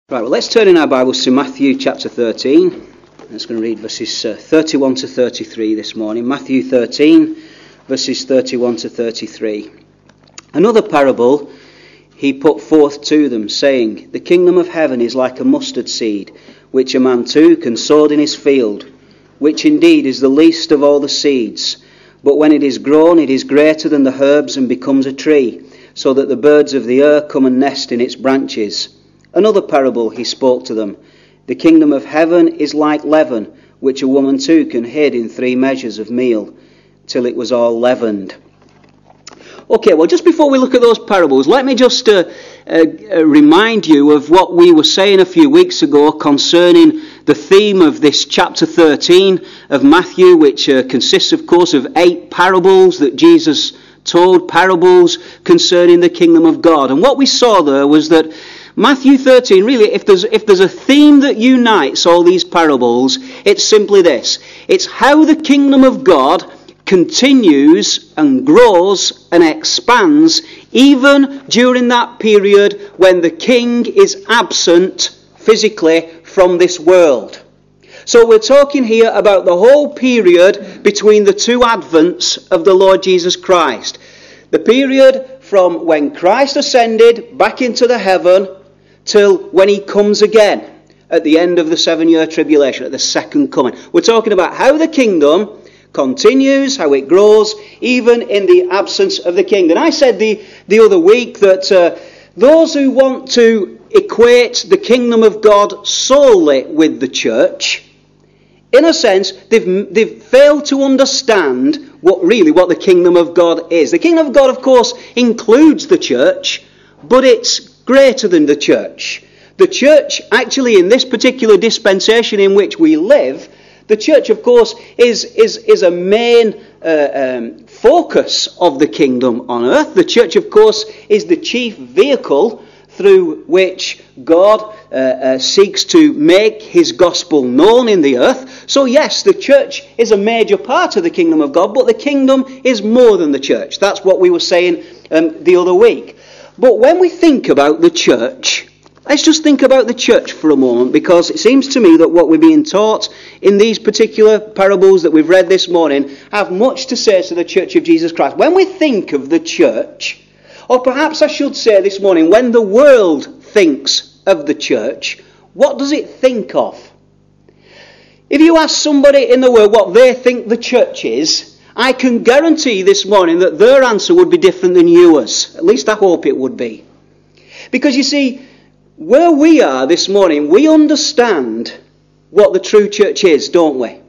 Right, well, let's turn in our Bibles to Matthew chapter 13. I'm just going to read verses 31 to 33 this morning. Matthew 13, verses 31 to 33. Another parable he put forth to them, saying, The kingdom of heaven is like a mustard seed, which a man took and sowed in his field, which indeed is the least of all the seeds. But when it is grown, it is greater than the herbs and becomes a tree, so that the birds of the air come and nest in its branches. Another parable he spoke to them. The kingdom of heaven is like leaven, which a woman took and hid in 3 measures of meal, till it was all leavened. Okay, well, just before we look at those parables, let me just remind you of what we were saying a few weeks ago concerning the theme of this chapter 13 of Matthew, which consists, of course, of 8 parables that Jesus told, parables concerning the kingdom of God. And what we saw there was that Matthew 13, really, if there's a theme that unites all these parables, it's simply this. It's how the kingdom of God continues and grows and expands even during that period when the king is absent physically from this world. So we're talking here about the whole period between the 2 advents of the Lord Jesus Christ. The period from when Christ ascended back into the heaven till when he comes again at the end of the 7-year tribulation, at the second coming. We're talking about how the kingdom continues, how it grows, even in the absence of the king. And I said the other week that those who want to equate the kingdom of God solely with the church, in a sense, they've failed to understand what the kingdom of God is. The kingdom of God, of course, includes the church, but it's greater than the church. The church, actually, in this particular dispensation in which we live, the church, of course, is a main focus of the kingdom on earth. The church, of course, is the chief vehicle through which God seeks to make his gospel known in the earth. So yes, the church is a major part of the kingdom of God, but the kingdom is more than the church. That's what we were saying the other week. But when we think about the church, let's just think about the church for a moment, because it seems to me that what we're being taught in these particular parables that we've read this morning have much to say to the church of Jesus Christ. When we think of the church, or perhaps I should say this morning, when the world thinks of the church, what does it think of? If you ask somebody in the world what they think the church is, I can guarantee this morning that their answer would be different than yours. At least I hope it would be. Because you see, where we are this morning, we understand what the true church is, don't we?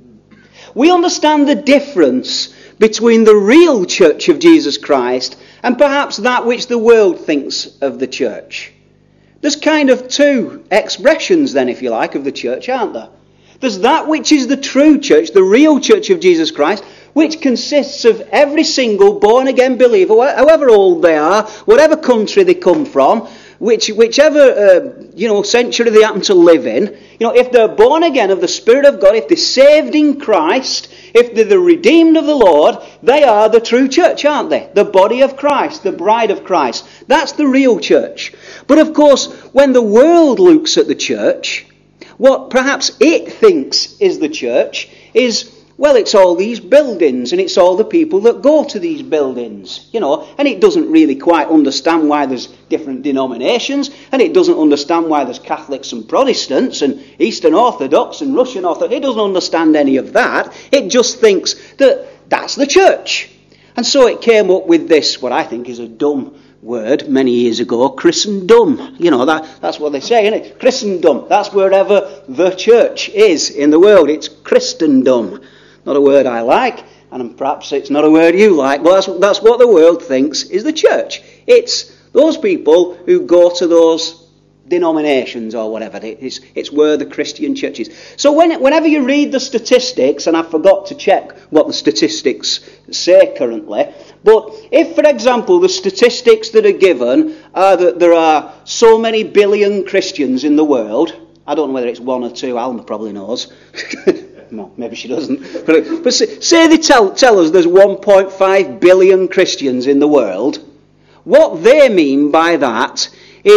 We understand the difference between the real church of Jesus Christ and perhaps that which the world thinks of the church. There's kind of 2 expressions then, if you like, of the church, aren't there? There's that which is the true church, the real church of Jesus Christ, which consists of every single born-again believer, however old they are, whatever country they come from, whichever century they happen to live in. If they're born again of the Spirit of God, if they're saved in Christ, if they're the redeemed of the Lord, they are the true church, aren't they? The body of Christ, the bride of Christ. That's the real church. But of course, when the world looks at the church, what perhaps it thinks is the church is, well, it's all these buildings and it's all the people that go to these buildings, and it doesn't really quite understand why there's different denominations, and it doesn't understand why there's Catholics and Protestants and Eastern Orthodox and Russian Orthodox. It doesn't understand any of that. It just thinks that that's the church. And so it came up with this, what I think is a dumb word many years ago, Christendom. That's what they say, isn't it? Christendom. That's wherever the church is in the world. It's Christendom. Not a word I like, and perhaps it's not a word you like, but that's what the world thinks is the church. It's those people who go to those denominations or whatever. It's where the Christian church is. So whenever you read the statistics, and I forgot to check what the statistics say currently, but if, for example, the statistics that are given are that there are so many billion Christians in the world, I don't know whether it's 1 or 2, Alma probably knows. No, maybe she doesn't. But say they tell us there's 1.5 billion Christians in the world. What they mean by that is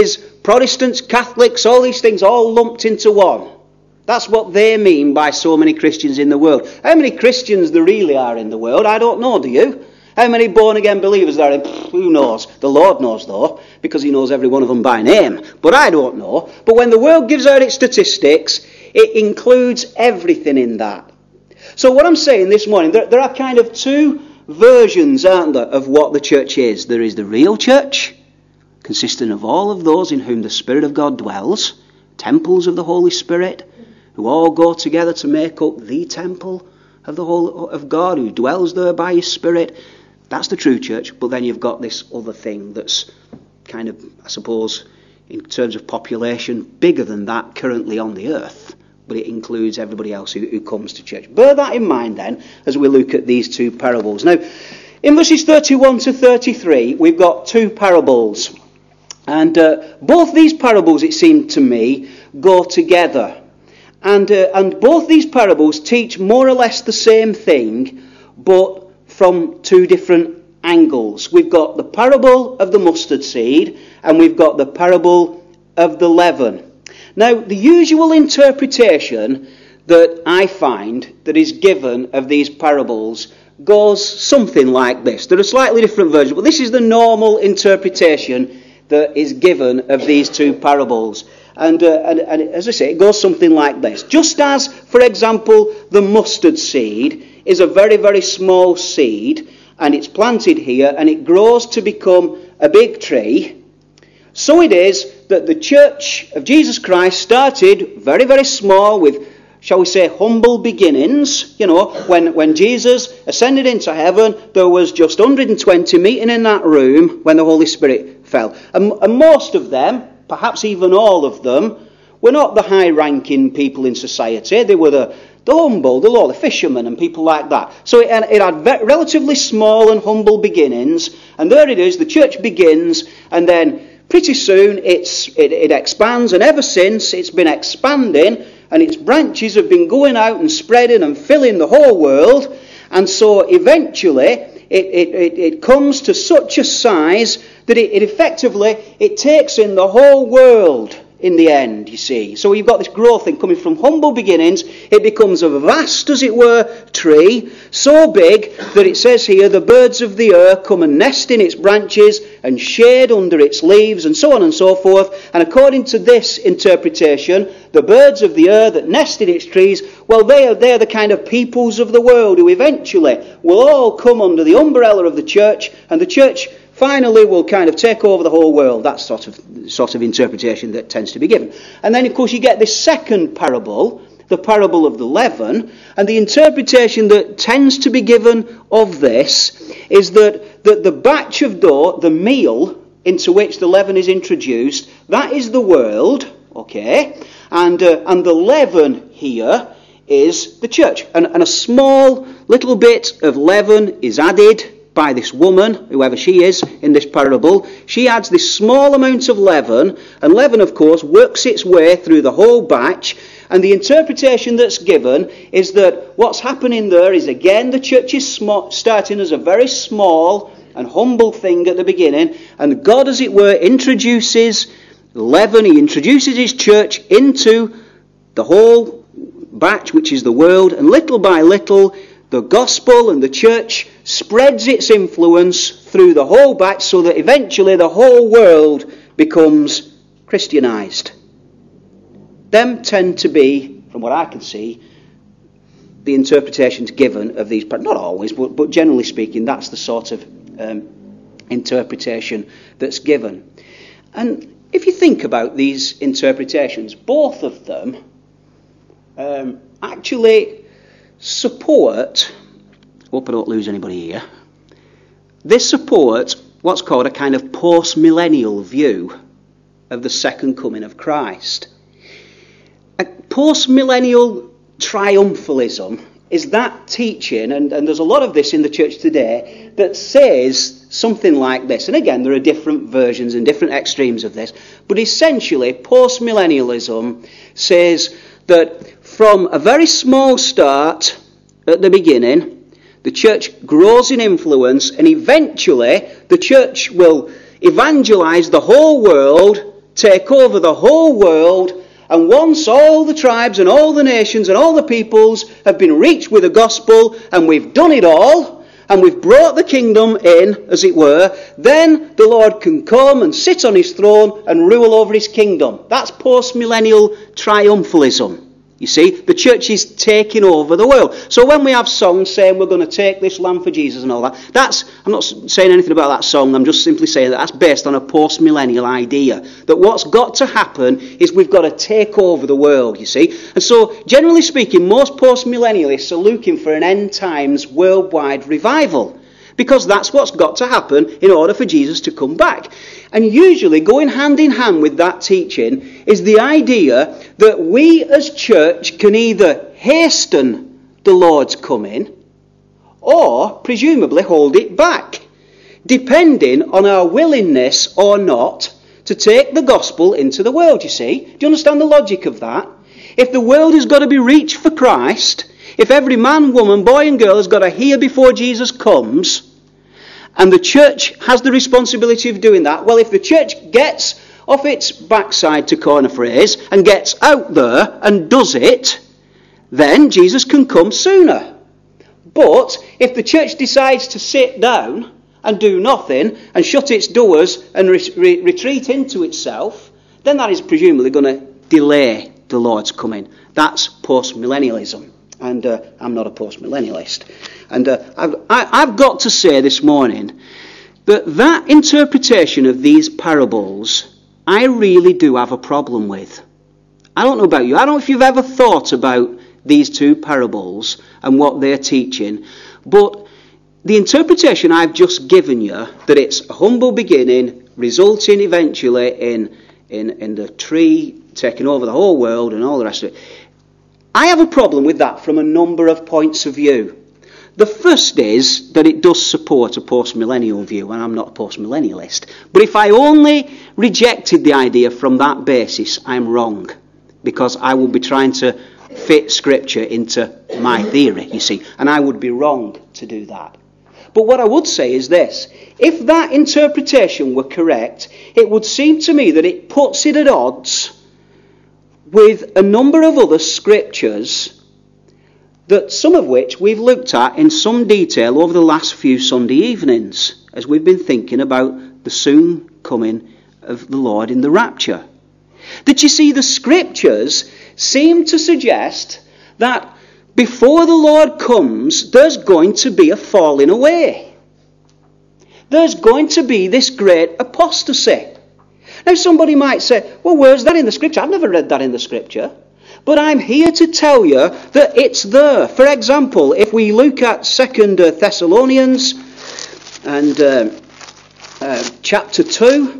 Protestants, Catholics, all these things all lumped into one. That's what they mean by so many Christians in the world. How many Christians there really are in the world, I don't know, do you? How many born-again believers there are? Who knows? The Lord knows, though, because he knows every one of them by name. But I don't know. But when the world gives out its statistics, it includes everything in that. So what I'm saying this morning, there are kind of two versions, aren't there, of what the church is. There is the real church, consisting of all of those in whom the Spirit of God dwells, temples of the Holy Spirit, who all go together to make up the temple of the whole of God, who dwells there by his Spirit. That's the true church. But then you've got this other thing that's kind of, I suppose, in terms of population, bigger than that currently on the earth. But it includes everybody else who comes to church. Bear that in mind then, as we look at these two parables. Now, in verses 31 to 33, we've got two parables. And both these parables, it seemed to me, go together. And both these parables teach more or less the same thing, but from two different angles. We've got the parable of the mustard seed, and we've got the parable of the leaven. Now, the usual interpretation that I find that is given of these parables goes something like this. There are slightly different versions, but this is the normal interpretation that is given of these two parables. And as I say, it goes something like this. Just as, for example, the mustard seed is a very, very small seed, and it's planted here, and it grows to become a big tree, so it is that the church of Jesus Christ started very, very small with, shall we say, humble beginnings. You know, when Jesus ascended into heaven, there was just 120 meeting in that room when the Holy Spirit fell. And most of them, perhaps even all of them, were not the high-ranking people in society. They were the humble, the low, the fishermen and people like that. So it had relatively small and humble beginnings. And there it is, the church begins, and then pretty soon it expands, and ever since it's been expanding, and its branches have been going out and spreading and filling the whole world. And so eventually it comes to such a size that it effectively takes in the whole world in the end, you see. So you've got this growth thing coming from humble beginnings. It becomes a vast, as it were, tree, so big that it says here, the birds of the air come and nest in its branches and shade under its leaves, and so on and so forth. And according to this interpretation, the birds of the air that nest in its trees, well, they're the kind of peoples of the world who eventually will all come under the umbrella of the church, and the church finally will kind of take over the whole world. That's sort of interpretation that tends to be given. And then, of course, you get this second parable, the parable of the leaven, and the interpretation that tends to be given of this is that the batch of dough, the meal into which the leaven is introduced, that is the world, okay? And the leaven here is the church. And a small little bit of leaven is added by this woman, whoever she is in this parable. She adds this small amount of leaven, and leaven, of course, works its way through the whole batch. And the interpretation that's given is that what's happening there is, again, the church is starting as a very small and humble thing at the beginning, and God, as it were, introduces leaven. He introduces his church into the whole batch, which is the world, and little by little the gospel and the church spreads its influence through the whole batch, so that eventually the whole world becomes Christianized. Them tend to be, from what I can see, the interpretations given of these, not always, but generally speaking, that's the sort of interpretation that's given. And if you think about these interpretations, both of them actually support, hope I don't lose anybody here, they support what's called a kind of post-millennial view of the second coming of Christ. A post-millennial triumphalism is that teaching, and there's a lot of this in the church today, that says something like this. And again, there are different versions and different extremes of this, but essentially post-millennialism says that from a very small start at the beginning, the church grows in influence, and eventually the church will evangelize the whole world take over the whole world, and once all the tribes and all the nations and all the peoples have been reached with the gospel, and we've done it all, and we've brought the kingdom in, as it were, then the Lord can come and sit on his throne and rule over his kingdom. That's post-millennial triumphalism. You see, the church is taking over the world. So when we have songs saying we're going to take this land for Jesus and all that, I'm not saying anything about that song, I'm just simply saying that that's based on a post-millennial idea. That what's got to happen is we've got to take over the world, you see. And so, generally speaking, most post-millennialists are looking for an end times worldwide revival. Because that's what's got to happen in order for Jesus to come back. And usually going hand in hand with that teaching is the idea that we as church can either hasten the Lord's coming or presumably hold it back, depending on our willingness or not to take the gospel into the world, you see. Do you understand the logic of that? If the world has got to be reached for Christ, if every man, woman, boy and girl has got to hear before Jesus comes, and the church has the responsibility of doing that, well, if the church gets off its backside, to coin a phrase, and gets out there and does it, then Jesus can come sooner. But if the church decides to sit down and do nothing and shut its doors and retreat into itself, then that is presumably going to delay the Lord's coming. That's post-millennialism. And I'm not a post-millennialist. And I've got to say this morning that interpretation of these parables, I really do have a problem with. I don't know about you. I don't know if you've ever thought about these two parables and what they're teaching. But the interpretation I've just given you, that it's a humble beginning, resulting eventually in the tree taking over the whole world and all the rest of it, I have a problem with that from a number of points of view. The first is that it does support a post-millennial view, and I'm not a post-millennialist. But if I only rejected the idea from that basis, I'm wrong. Because I will be trying to fit Scripture into my theory, you see. And I would be wrong to do that. But what I would say is this. If that interpretation were correct, it would seem to me that it puts it at odds with a number of other scriptures, that some of which we've looked at in some detail over the last few Sunday evenings, as we've been thinking about the soon coming of the Lord in the rapture. That you see, the scriptures seem to suggest that before the Lord comes, there's going to be a falling away. There's going to be this great apostasy. Now somebody might say, well, where's that in the Scripture? I've never read that in the Scripture. But I'm here to tell you that it's there. For example, if we look at 2 Thessalonians and chapter 2,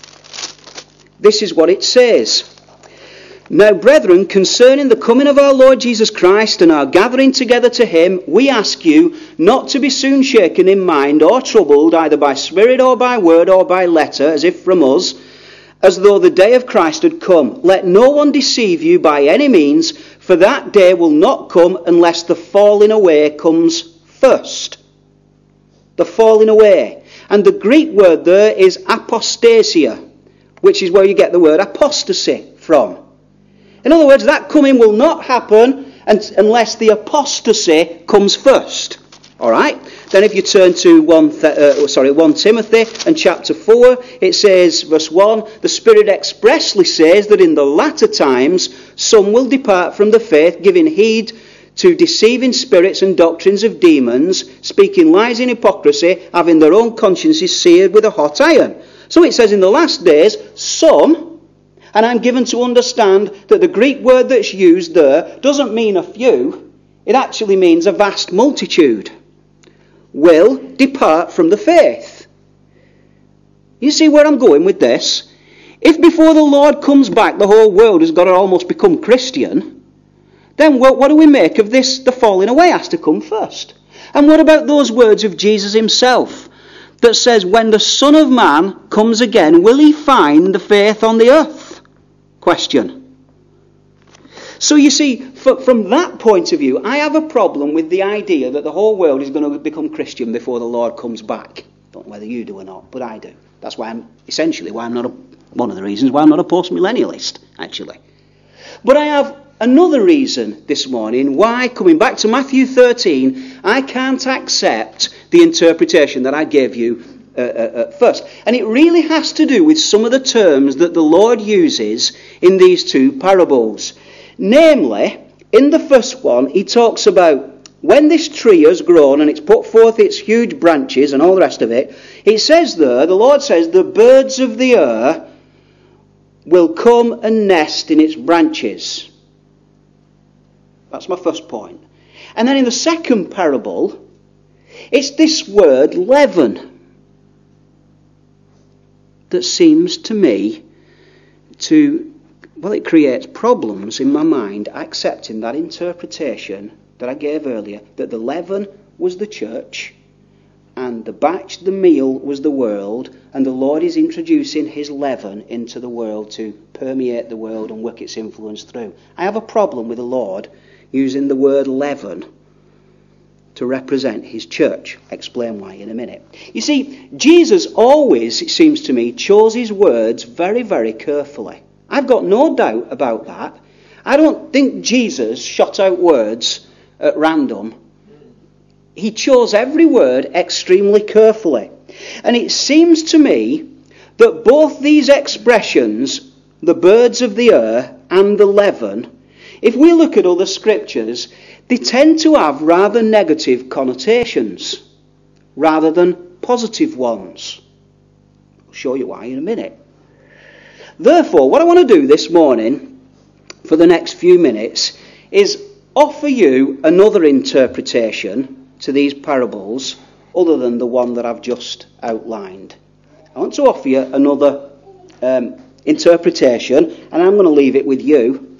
this is what it says. Now, brethren, concerning the coming of our Lord Jesus Christ and our gathering together to him, we ask you not to be soon shaken in mind or troubled, either by spirit or by word or by letter, as if from us, as though the day of Christ had come. Let no one deceive you by any means, for that day will not come unless the falling away comes first. The falling away. And the Greek word there is apostasia, which is where you get the word apostasy from. In other words, that coming will not happen unless the apostasy comes first. All right? Then if you turn to 1 Timothy and chapter 4, it says, verse 1, the Spirit expressly says that in the latter times some will depart from the faith, giving heed to deceiving spirits and doctrines of demons, speaking lies in hypocrisy, having their own consciences seared with a hot iron. So it says in the last days, some, and I'm given to understand that the Greek word that's used there doesn't mean a few, it actually means a vast multitude, will depart from the faith. You see where I'm going with this? If before the Lord comes back the whole world has got to almost become Christian, then what do we make of this? The falling away has to come first. And what about those words of Jesus himself that says, when the Son of Man comes again, will he find the faith on the earth? Question. So you see, from that point of view, I have a problem with the idea that the whole world is going to become Christian before the Lord comes back. I don't know whether you do or not, but I do. That's why I'm not one of the reasons why I'm not a post-millennialist, actually. But I have another reason this morning why, coming back to Matthew 13, I can't accept the interpretation that I gave you at first. And it really has to do with some of the terms that the Lord uses in these two parables. Namely, in the first one, he talks about when this tree has grown and it's put forth its huge branches and all the rest of it, it says there, the Lord says, the birds of the air will come and nest in its branches. That's my first point. And then in the second parable, it's this word leaven that seems to me it creates problems in my mind accepting that interpretation that I gave earlier, that the leaven was the church and the meal was the world, and the Lord is introducing his leaven into the world to permeate the world and work its influence through. I have a problem with the Lord using the word leaven to represent his church. I'll explain why in a minute. You see, Jesus always, it seems to me, chose his words very, very carefully. I've got no doubt about that. I don't think Jesus shot out words at random. He chose every word extremely carefully. And it seems to me that both these expressions, the birds of the air and the leaven, if we look at other scriptures, they tend to have rather negative connotations rather than positive ones. I'll show you why in a minute. Therefore, what I want to do this morning for the next few minutes is offer you another interpretation to these parables other than the one that I've just outlined. I want to offer you another interpretation, and I'm going to leave it with you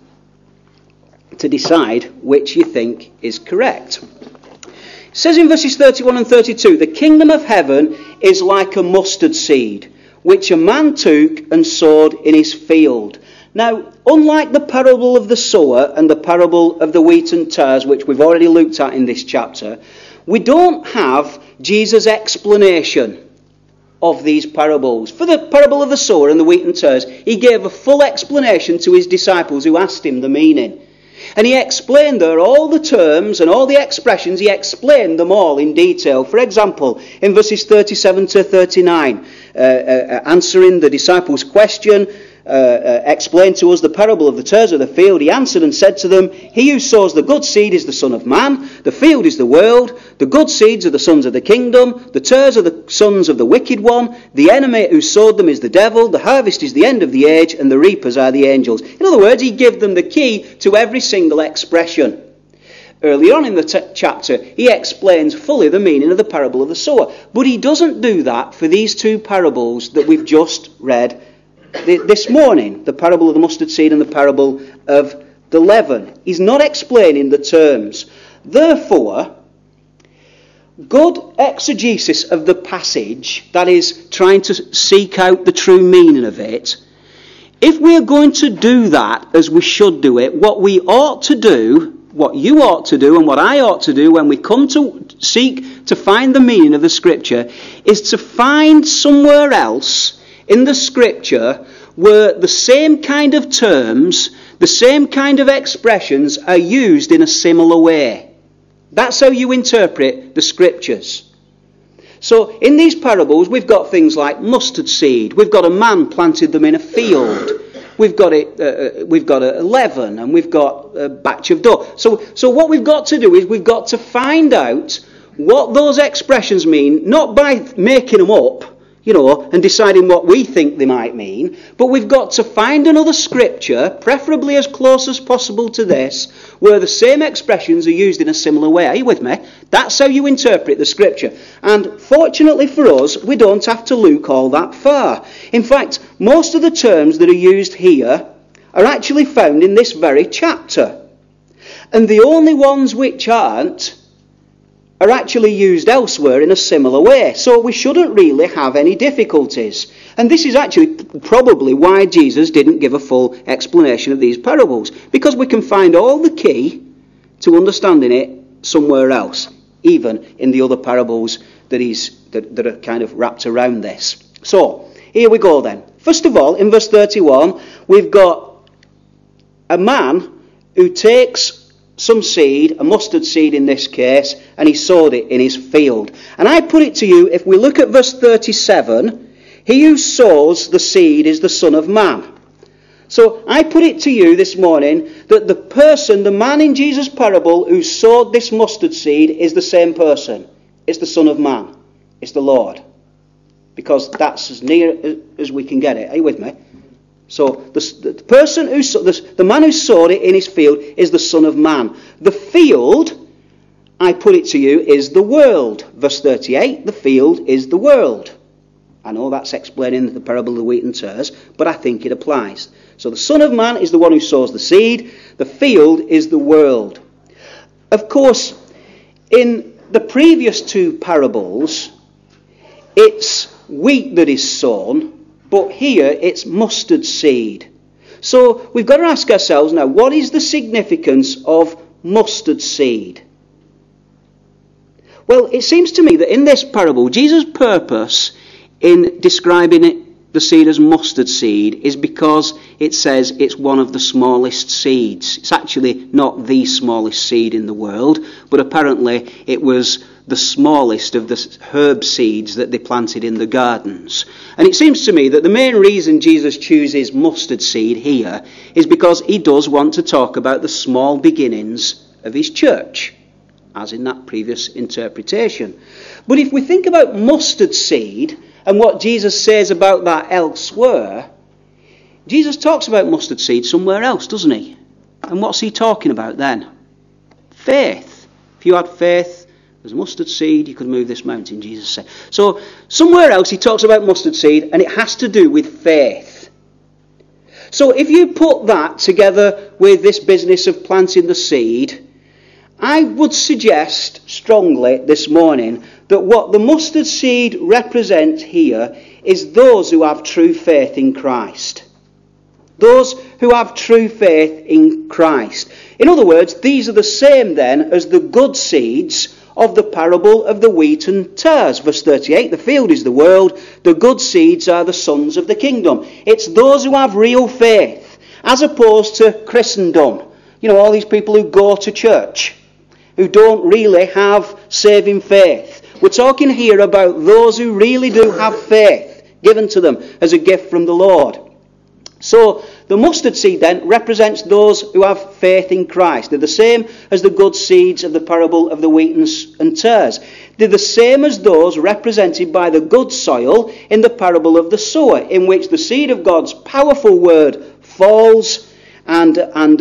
to decide which you think is correct. It says in verses 31 and 32, the kingdom of heaven is like a mustard seed, which a man took and sowed in his field. Now, unlike the parable of the sower and the parable of the wheat and tares, which we've already looked at in this chapter, we don't have Jesus' explanation of these parables. For the parable of the sower and the wheat and tares, he gave a full explanation to his disciples who asked him the meaning. And he explained there all the terms and all the expressions, he explained them all in detail. For example, in verses 37 to 39, answering the disciples' question, explained to us the parable of the tares of the field. He answered and said to them, he who sows the good seed is the Son of Man, the field is the world, the good seeds are the sons of the kingdom, the tares are the sons of the wicked one, the enemy who sowed them is the devil, the harvest is the end of the age, and the reapers are the angels. In other words, he gave them the key to every single expression. Earlier on in the chapter, he explains fully the meaning of the parable of the sower. But he doesn't do that for these two parables that we've just read this morning, the parable of the mustard seed and the parable of the leaven. He's not explaining the terms. Therefore, good exegesis of the passage, that is, trying to seek out the true meaning of it, if we're going to do that as we should do it, what we ought to do, what you ought to do and what I ought to do when we come to seek to find the meaning of the Scripture is to find somewhere else in the Scripture where the same kind of terms, the same kind of expressions are used in a similar way. That's how you interpret the Scriptures. So in these parables we've got things like mustard seed, we've got a man planted them in a field, we've got a leaven, and we've got a batch of dough. So what we've got to do is we've got to find out what those expressions mean, not by making them up, and deciding what we think they might mean, but we've got to find another scripture, preferably as close as possible to this, where the same expressions are used in a similar way. Are you with me? That's how you interpret the Scripture. And fortunately for us, we don't have to look all that far. In fact, most of the terms that are used here are actually found in this very chapter. And the only ones which aren't are actually used elsewhere in a similar way. So we shouldn't really have any difficulties. And this is actually probably why Jesus didn't give a full explanation of these parables, because we can find all the key to understanding it somewhere else, even in the other parables that are kind of wrapped around this. So here we go then. First of all, in verse 31, we've got a man who takes some seed, a mustard seed in this case, and he sowed it in his field. And I put it to you, if we look at verse 37, he who sows the seed is the Son of Man. So I put it to you this morning that the man in Jesus' parable who sowed this mustard seed is the same person. It's the Son of Man. It's the Lord. Because that's as near as we can get it. Are you with me? So the person the man who sowed it in his field is the Son of Man. The field, I put it to you, is the world. Verse 38, the field is the world. I know that's explaining the parable of the wheat and tares, but I think it applies. So the Son of Man is the one who sows the seed. The field is the world. Of course, in the previous two parables, it's wheat that is sown, but here it's mustard seed. So we've got to ask ourselves now, what is the significance of mustard seed? Well, it seems to me that in this parable, Jesus' purpose in describing the seed as mustard seed is because it says it's one of the smallest seeds. It's actually not the smallest seed in the world, but apparently it was the smallest of the herb seeds that they planted in the gardens. And it seems to me that the main reason Jesus chooses mustard seed here is because he does want to talk about the small beginnings of his church, as in that previous interpretation. But if we think about mustard seed and what Jesus says about that elsewhere, Jesus talks about mustard seed somewhere else, doesn't he? And what's he talking about then? Faith. If you had faith as a mustard seed, you could move this mountain, Jesus said. So somewhere else he talks about mustard seed, and it has to do with faith. So if you put that together with this business of planting the seed, I would suggest strongly this morning that what the mustard seed represents here is those who have true faith in Christ. Those who have true faith in Christ. In other words, these are the same then as the good seeds of the parable of the wheat and tares. Verse 38, the field is the world, the good seeds are the sons of the kingdom. It's those who have real faith, as opposed to Christendom. You know, all these people who go to church, who don't really have saving faith. We're talking here about those who really do have faith given to them as a gift from the Lord. So the mustard seed then represents those who have faith in Christ. They're the same as the good seeds of the parable of the wheat and tares. They're the same as those represented by the good soil in the parable of the sower, in which the seed of God's powerful word falls and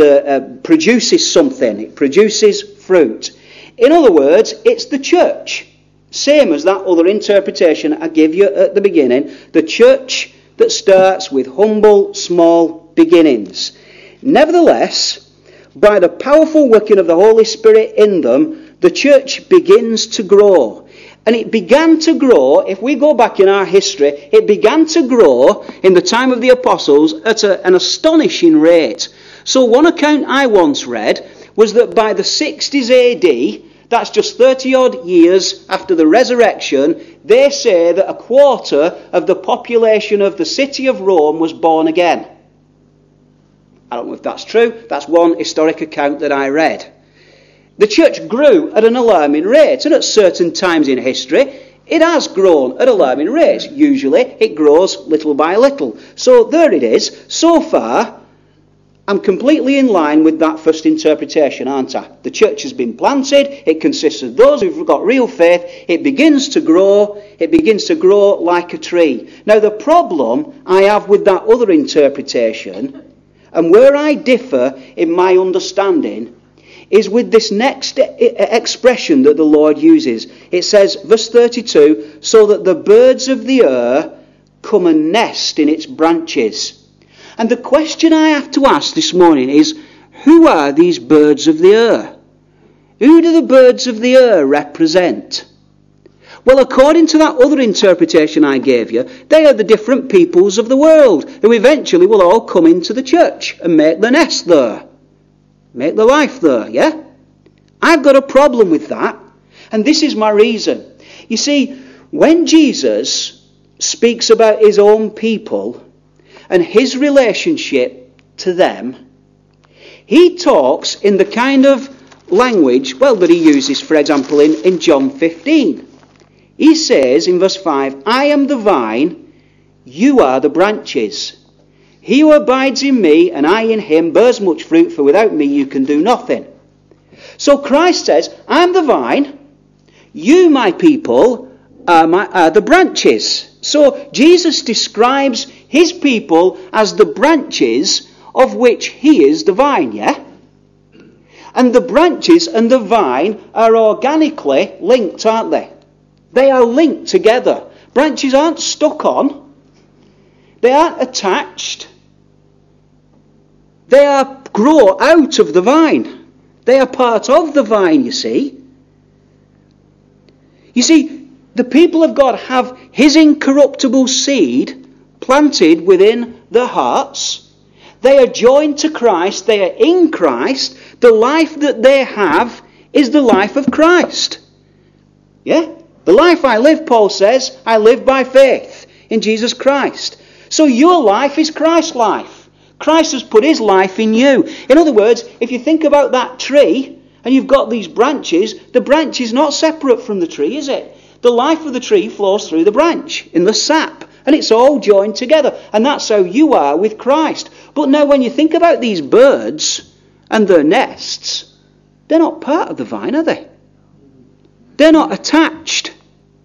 produces something. It produces fruit. In other words, it's the church. Same as that other interpretation I gave you at the beginning. The church that starts with humble, small beginnings. Nevertheless, by the powerful working of the Holy Spirit in them, the church begins to grow. And it began to grow, if we go back in our history, it began to grow in the time of the apostles at an astonishing rate. So one account I once read was that by the 60s AD, that's just 30-odd years after the resurrection, they say that a quarter of the population of the city of Rome was born again. I don't know if that's true. That's one historic account that I read. The church grew at an alarming rate, and at certain times in history, it has grown at alarming rates. Usually, it grows little by little. So there it is. So far, I'm completely in line with that first interpretation, aren't I? The church has been planted. It consists of those who've got real faith. It begins to grow. It begins to grow like a tree. Now, the problem I have with that other interpretation, and where I differ in my understanding, is with this next expression that the Lord uses. It says, verse 32, so that the birds of the air come and nest in its branches. And the question I have to ask this morning is, who are these birds of the air? Who do the birds of the air represent? Well, according to that other interpretation I gave you, they are the different peoples of the world who eventually will all come into the church and make their nest there. Make their life there, yeah? I've got a problem with that, and this is my reason. You see, when Jesus speaks about his own people, and his relationship to them, he talks in the kind of language, that he uses, for example, in John 15. He says in verse 5, I am the vine, you are the branches. He who abides in me and I in him bears much fruit, for without me you can do nothing. So Christ says, I'm the vine, you, my people, are the branches. So Jesus describes his people as the branches of which he is the vine, yeah? And the branches and the vine are organically linked, aren't they? They are linked together. Branches aren't stuck on. They aren't attached. They grow out of the vine. They are part of the vine, you see. You see, the people of God have his incorruptible seed planted within their hearts. They are joined to Christ. They are in Christ. The life that they have is the life of Christ. Yeah? The life I live, Paul says, I live by faith in Jesus Christ. So your life is Christ's life. Christ has put his life in you. In other words, if you think about that tree and you've got these branches, the branch is not separate from the tree, is it? The life of the tree flows through the branch in the sap, and it's all joined together. And that's how you are with Christ. But now when you think about these birds and their nests, they're not part of the vine, are they? They're not attached.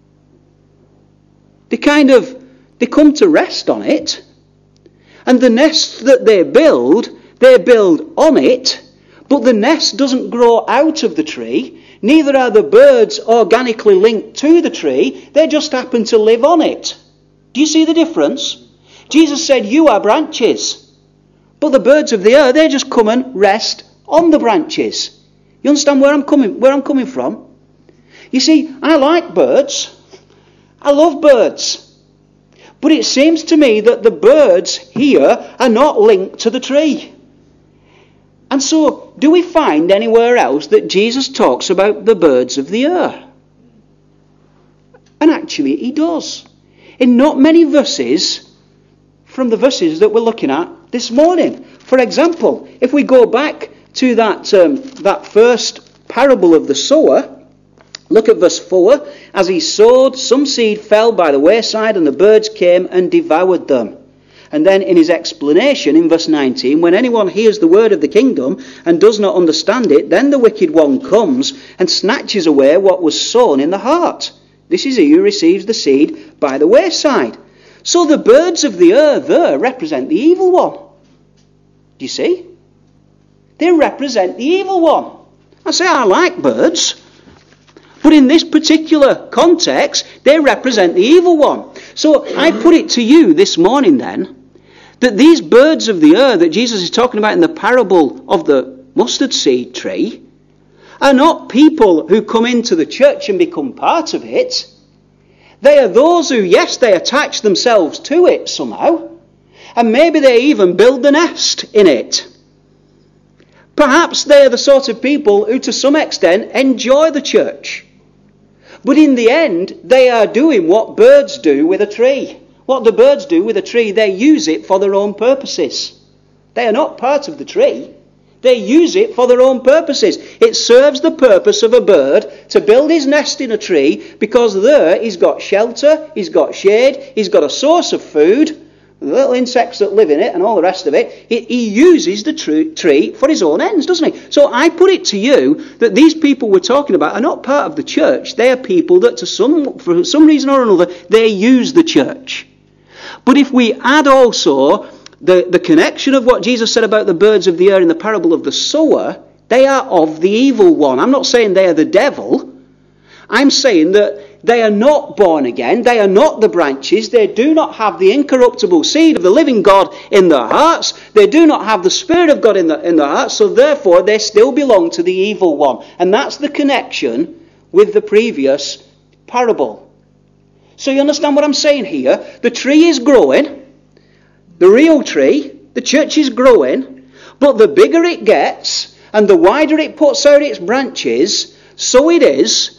They come to rest on it. And the nest that they build on it, but the nest doesn't grow out of the tree. Neither are the birds organically linked to the tree. They just happen to live on it. Do you see the difference? Jesus said, you are branches. But the birds of the air, they just come and rest on the branches. You understand where I'm coming from? You see, I like birds. I love birds. But it seems to me that the birds here are not linked to the tree. And so, do we find anywhere else that Jesus talks about the birds of the air? And actually he does. In not many verses from the verses that we're looking at this morning. For example, if we go back to that first parable of the sower, look at verse 4. As he sowed, some seed fell by the wayside, and the birds came and devoured them. And then in his explanation in verse 19, when anyone hears the word of the kingdom and does not understand it, then the wicked one comes and snatches away what was sown in the heart. This is he who receives the seed by the wayside. So the birds of the air there represent the evil one. Do you see? They represent the evil one. I say I like birds. But in this particular context, they represent the evil one. So I put it to you this morning then, that these birds of the air that Jesus is talking about in the parable of the mustard seed tree are not people who come into the church and become part of it. They are those who, yes, they attach themselves to it somehow, and maybe they even build the nest in it. Perhaps they are the sort of people who to some extent enjoy the church. But in the end, they are doing what birds do with a tree. What the birds do with a tree, they use it for their own purposes. They are not part of the tree. They use it for their own purposes. It serves the purpose of a bird to build his nest in a tree because there he's got shelter, he's got shade, he's got a source of food, the little insects that live in it and all the rest of it. He uses the tree for his own ends, doesn't he? So I put it to you that these people we're talking about are not part of the church. They are people that for some reason or another, they use the church. But if we add also the connection of what Jesus said about the birds of the air in the parable of the sower, they are of the evil one. I'm not saying they are the devil. I'm saying that they are not born again. They are not the branches. They do not have the incorruptible seed of the living God in their hearts. They do not have the Spirit of God in their hearts. So therefore, they still belong to the evil one. And that's the connection with the previous parable. So you understand what I'm saying here? The tree is growing. The real tree, the church is growing. But the bigger it gets and the wider it puts out its branches, so it is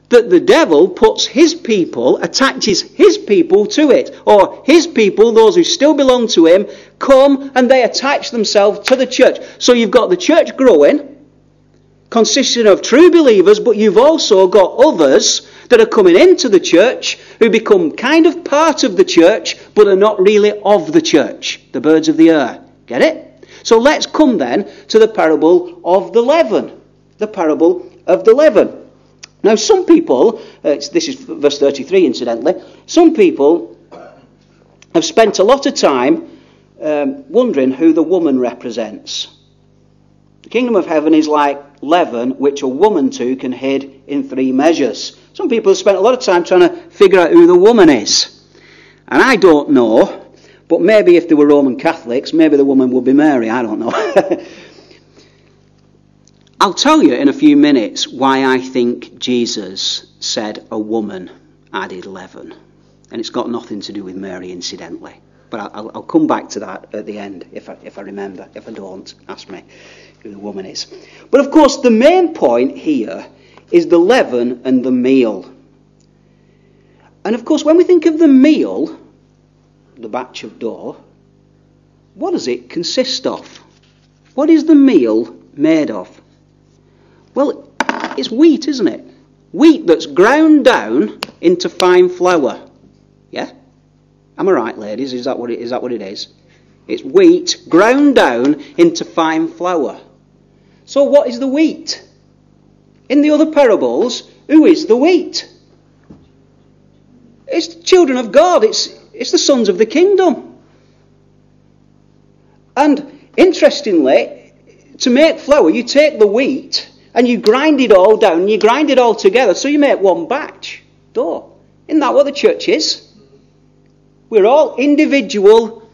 that the devil puts his people, attaches his people to it. Or his people, those who still belong to him, come and they attach themselves to the church. So you've got the church growing, consisting of true believers, but you've also got others that are coming into the church who become kind of part of the church, but are not really of the church. The birds of the air. Get it? So let's come then to the parable of the leaven. The parable of the leaven. Now some people, this is verse 33 incidentally, some people have spent a lot of time wondering who the woman represents. The kingdom of heaven is like leaven, which a woman too can hid in 3 measures. Some people have spent a lot of time trying to figure out who the woman is. And I don't know, but maybe if they were Roman Catholics, maybe the woman would be Mary, I don't know. I'll tell you in a few minutes why I think Jesus said a woman added leaven. And it's got nothing to do with Mary, incidentally. But I'll come back to that at the end, if I remember. If I don't, ask me who the woman is. But of course, the main point here is the leaven and the meal. And of course, when we think of the meal, the batch of dough, what does it consist of? What is the meal made of? Well, it's wheat, isn't it? Wheat that's ground down into fine flour. Yeah? Am I right, ladies? Is that what it is? It's wheat ground down into fine flour. So what is the wheat? In the other parables, who is the wheat? It's the children of God. It's the sons of the kingdom. And interestingly, to make flour, you take the wheat and you grind it all down, and you grind it all together, so you make one batch dough. Isn't that what the church is? We're all individual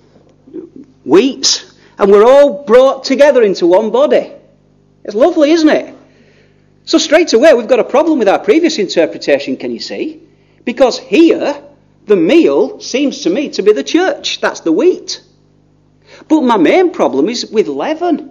wheats, and we're all brought together into one body. It's lovely, isn't it? So straight away, we've got a problem with our previous interpretation, can you see? Because here, the meal seems to me to be the church. That's the wheat. But my main problem is with leaven.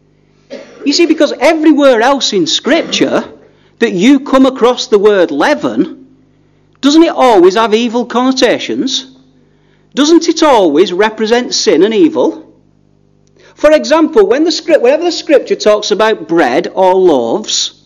You see, because everywhere else in Scripture that you come across the word leaven, doesn't it always have evil connotations? Doesn't it always represent sin and evil? For example, whenever the Scripture talks about bread or loaves,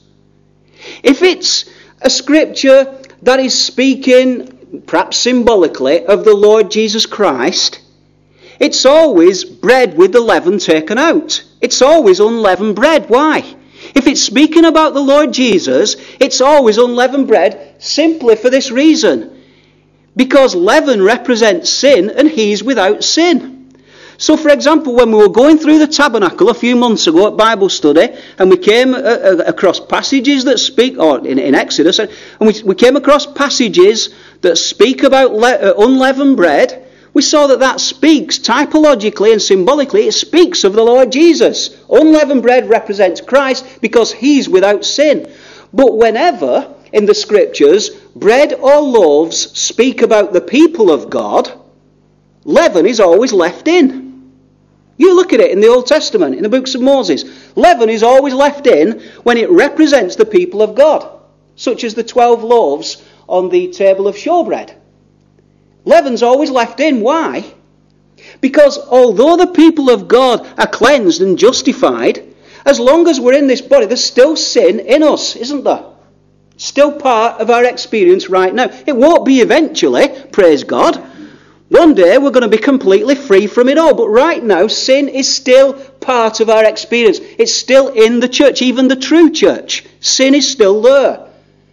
if it's a Scripture that is speaking, perhaps symbolically, of the Lord Jesus Christ, it's always bread with the leaven taken out. It's always unleavened bread. Why? If it's speaking about the Lord Jesus, it's always unleavened bread simply for this reason. Because leaven represents sin and he's without sin. So, for example, when we were going through the tabernacle a few months ago at Bible study, and we came across passages that speak, or in Exodus, and we came across passages that speak about unleavened bread, we saw that speaks typologically and symbolically, it speaks of the Lord Jesus. Unleavened bread represents Christ because he's without sin. But whenever in the Scriptures bread or loaves speak about the people of God, leaven is always left in. You look at it in the Old Testament, in the books of Moses. Leaven is always left in when it represents the people of God, such as the 12 loaves on the table of showbread. Leaven's always left in. Why? Because although the people of God are cleansed and justified, as long as we're in this body, there's still sin in us, isn't there? Still part of our experience right now. It won't be eventually, praise God. One day we're going to be completely free from it all. But right now, sin is still part of our experience. It's still in the church, even the true church. Sin is still there.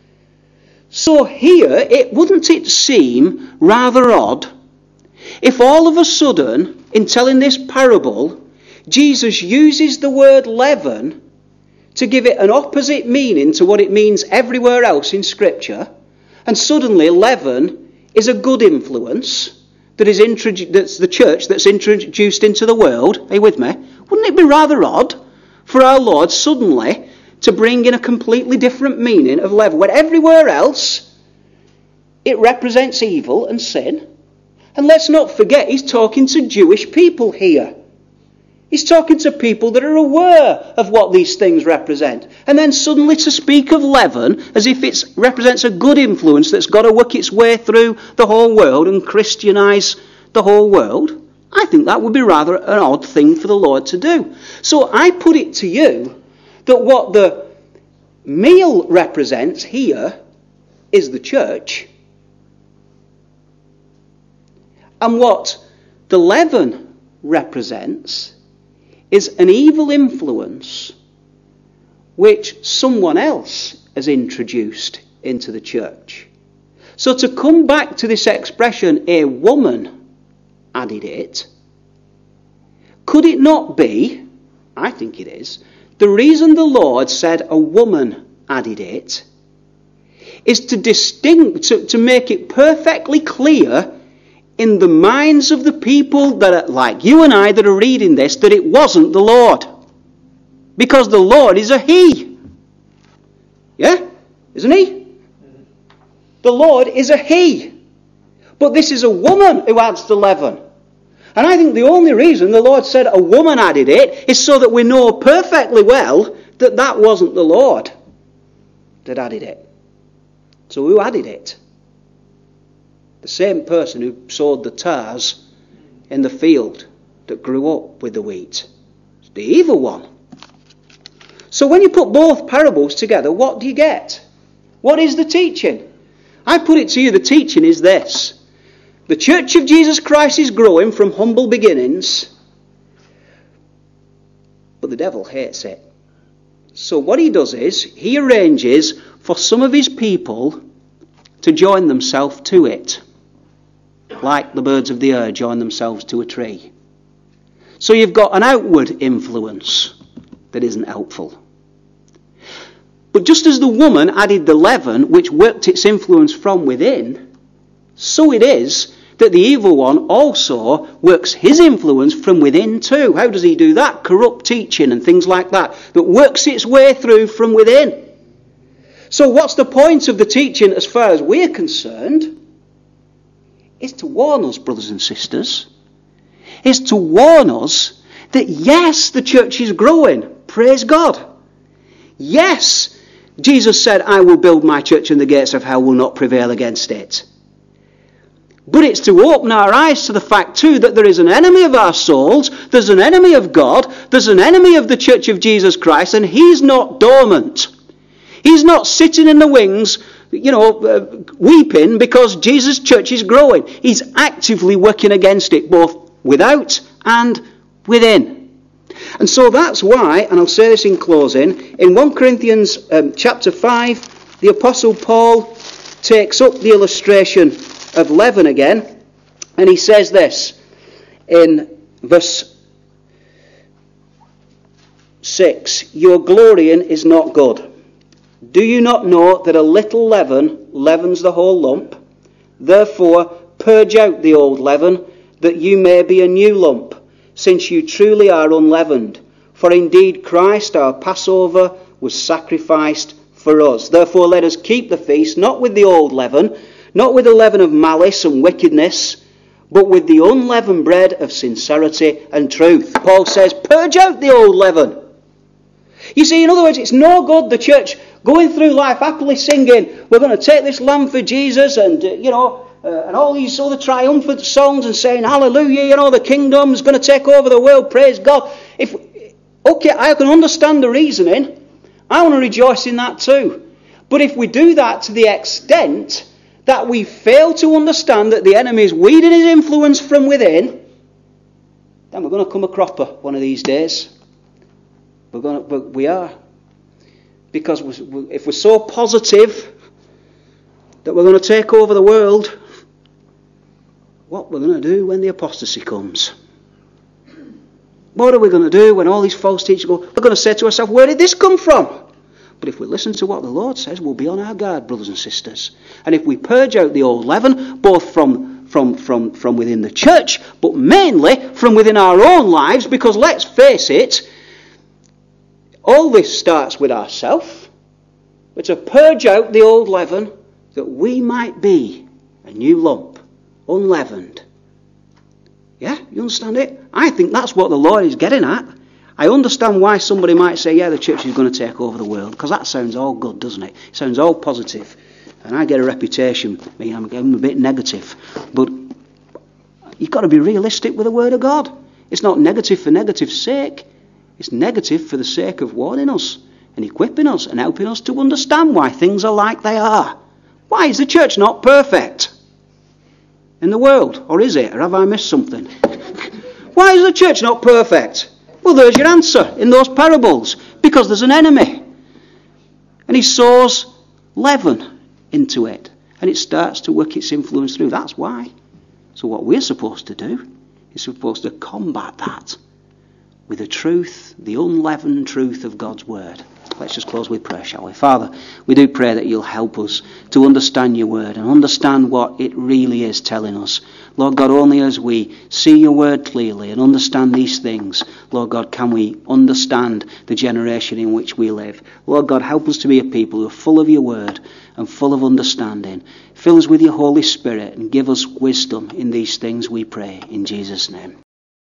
So here, wouldn't it seem rather odd if all of a sudden, in telling this parable, Jesus uses the word leaven to give it an opposite meaning to what it means everywhere else in Scripture, and suddenly leaven is a good influence that's the church that's introduced into the world. Are you with me? Wouldn't it be rather odd for our Lord suddenly to bring in a completely different meaning of leaven, when everywhere else it represents evil and sin? And let's not forget, he's talking to Jewish people here. He's talking to people that are aware of what these things represent. And then suddenly to speak of leaven as if it represents a good influence that's got to work its way through the whole world and Christianise the whole world, I think that would be rather an odd thing for the Lord to do. So I put it to you that what the meal represents here is the church. And what the leaven represents is an evil influence which someone else has introduced into the church. So to come back to this expression, a woman added it, could it not be, I think it is, the reason the Lord said a woman added it is to make it perfectly clear in the minds of the people that are like you and I that are reading this, that it wasn't the Lord. Because the Lord is a he. Yeah? Isn't he? The Lord is a he. But this is a woman who adds the leaven. And I think the only reason the Lord said a woman added it is so that we know perfectly well that that wasn't the Lord that added it. So who added it? The same person who sowed the tares in the field that grew up with the wheat. It's the evil one. So when you put both parables together, what do you get? What is the teaching? I put it to you, the teaching is this. The Church of Jesus Christ is growing from humble beginnings, but the devil hates it. So what he does is, he arranges for some of his people to join themselves to it. Like the birds of the air join themselves to a tree. So you've got an outward influence that isn't helpful. But just as the woman added the leaven, which worked its influence from within, so it is that the evil one also works his influence from within too. How does he do that? Corrupt teaching and things like that works its way through from within. So what's the point of the teaching as far as we're concerned? Is to warn us, brothers and sisters, is to warn us that yes, the church is growing. Praise God. Yes, Jesus said, I will build my church and the gates of hell will not prevail against it. But it's to open our eyes to the fact too that there is an enemy of our souls, there's an enemy of God, there's an enemy of the church of Jesus Christ, and he's not dormant. He's not sitting in the wings, weeping because Jesus' church is growing. He's actively working against it, both without and within. And so that's why, and I'll say this in closing, in 1 Corinthians chapter 5, the Apostle Paul takes up the illustration of leaven again, and he says this in verse 6, your glorying is not good. Do you not know that a little leaven leavens the whole lump? Therefore, purge out the old leaven, that you may be a new lump, since you truly are unleavened. For indeed Christ, our Passover, was sacrificed for us. Therefore, let us keep the feast, not with the old leaven, not with the leaven of malice and wickedness, but with the unleavened bread of sincerity and truth. Paul says, purge out the old leaven. You see, in other words, it's no good the church going through life happily singing, we're going to take this land for Jesus, and and all these other triumphant songs, and saying hallelujah, the kingdom's going to take over the world, praise God. Okay, I can understand the reasoning. I want to rejoice in that too. But if we do that to the extent that we fail to understand that the enemy is weeding his influence from within, then we're going to come a cropper one of these days. We are. Because if we're so positive that we're going to take over the world, what we're going to do when the apostasy comes? What are we going to do when all these false teachers go? We're going to say to ourselves, where did this come from? But if we listen to what the Lord says, we'll be on our guard, brothers and sisters. And if we purge out the old leaven, both from within the church, but mainly from within our own lives, because let's face it, all this starts with ourselves. We're to purge out the old leaven that we might be a new lump, unleavened. Yeah, you understand it? I think that's what the Lord is getting at. I understand why somebody might say, yeah, the church is going to take over the world, because that sounds all good, doesn't it? It sounds all positive. And I get a reputation, I'm a bit negative. But you've got to be realistic with the Word of God. It's not negative for negative's sake. It's negative for the sake of warning us and equipping us and helping us to understand why things are like they are. Why is the church not perfect in the world? Or is it? Or have I missed something? Why is the church not perfect? Well, there's your answer in those parables. Because there's an enemy. And he sows leaven into it. And it starts to work its influence through. That's why. So what we're supposed to do is supposed to combat that with the truth, the unleavened truth of God's word. Let's just close with prayer, shall we? Father, we do pray that you'll help us to understand your word and understand what it really is telling us. Lord God, only as we see your word clearly and understand these things, Lord God, can we understand the generation in which we live. Lord God, help us to be a people who are full of your word and full of understanding. Fill us with your Holy Spirit and give us wisdom in these things, we pray, in Jesus' name.